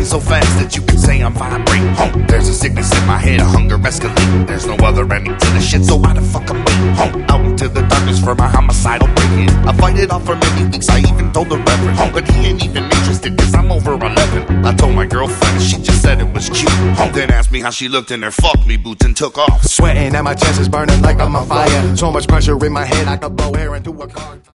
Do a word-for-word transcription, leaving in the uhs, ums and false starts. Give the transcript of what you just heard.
so fast that you can say I'm vibrating. Home, there's a sickness in my head, a hunger escalating. There's no other ending to the shit, so why the fuck I'm waiting? Home, out into the darkness for my homicidal break-in. I fight it off for many weeks, I even told the reverend. Home, but he ain't even interested, cause I'm over eleven. I told my girlfriend, she just said it was cute. Home, then asked me how she looked in her fuck me boots and took off. Sweating and my chest is burning like I'm on fire. So much pressure in my head, I could blow air into a car.